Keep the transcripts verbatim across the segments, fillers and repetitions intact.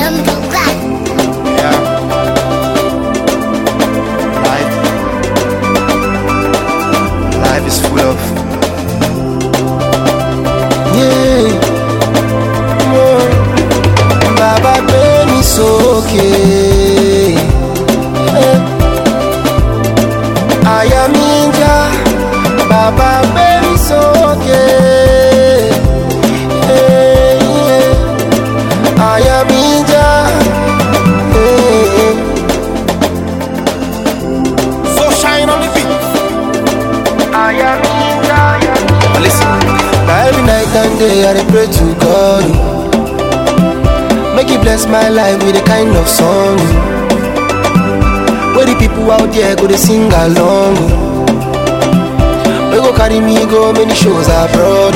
Yeah. Life. Life is full of. Yeah. Oh. Baba made me so okay. Yeah. I am Inja. Baba made me so okay. Yeah, yeah. I am Inja. Yeah. So shine on the beat. I am Inja. But listen. Now every night and day I dey pray to God, make He bless my life with a kind of song where the people out there go to sing along. We go carry me go many shows abroad.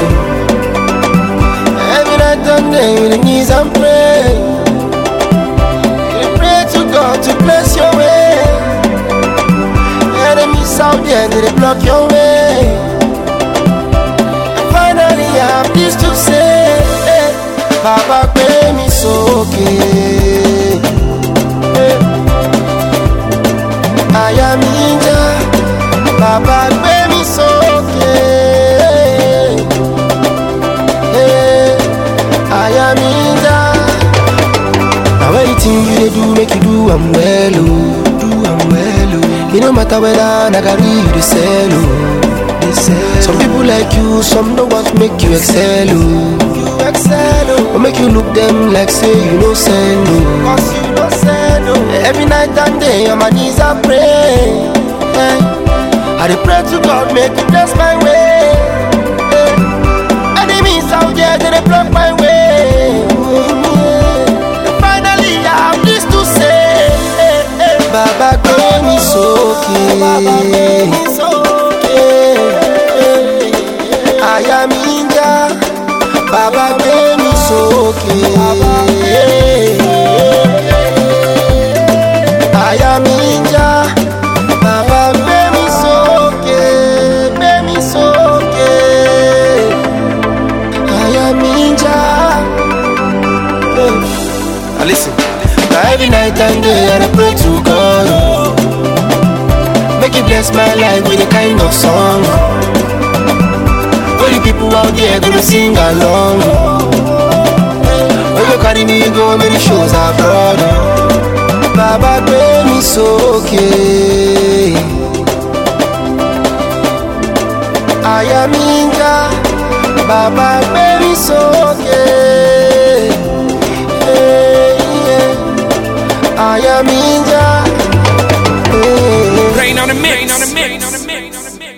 Every night and day with the knees and pray, we pray to God to bless your way. Enemies out there they block your way. Finally I have this to say, eh, Baba pay me so okay. Eh, I am Inja. Baba pay me so okay. Eh, I am Inja. Now anything you dey do make you do am well, oh, do am well, oh. It no matter whether I carry you dey sell, oh. Some people like you, some don't want to make you excel, oh. You excel, oh. Or make you look them like say you no send, oh. Cause you no send, oh. Every night and day on my knees I pray, eh. I dey pray to God make He bless my way, eh. Enemies out there they dey block my way, yeah. And finally I have this to say, eh, eh. Baba pay me so okay. Baba pay me so okay. I am Inja. Baba pay me so okay. I am Inja. Baba pay me so okay. Pay me so okay. I am Inja. Now listen. Now every night and day I dey pray to God, make He bless my life with a kind of song where the people out there gonna sing along. We go carry me go many shows abroad. Baba pay me so okay. I am Inja. Baba pay me so okay. Hey, yeah. I am Inja. Hey. Rain on the mix. Rain on the mix.